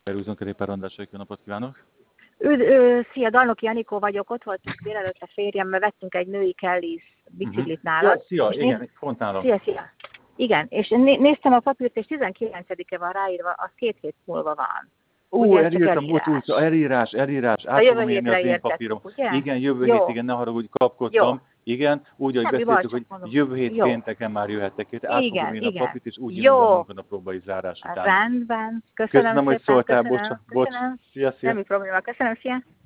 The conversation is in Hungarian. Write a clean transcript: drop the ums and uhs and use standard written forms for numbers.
Perúzon körépárondások, jó napot kívánok! Szia, Dalnoki Anikó vagyok, ott voltunk délelőtt a férjemmel, vettünk egy női Kelly's biciklit nálad. Ja, szia, igen, pont nálam. Szia. Igen, és néztem a papírt, és 19-e van ráírva, az 2 hét múlva van. Elírtam, elírás, át fogom írni az én papírom. Ugye? Igen, jövő hét, igen, ne haragudj, kapkodtam. Jó. Igen, úgy, hogy beszéltük, hogy jövő hét pénteken már jöhettek itt, át fogom írni a papírt, és úgy indulom a munkanaplóba is zárás után. Rendben, köszönöm hogy szóltál, bocs. Semmi probléma, köszönöm, szia.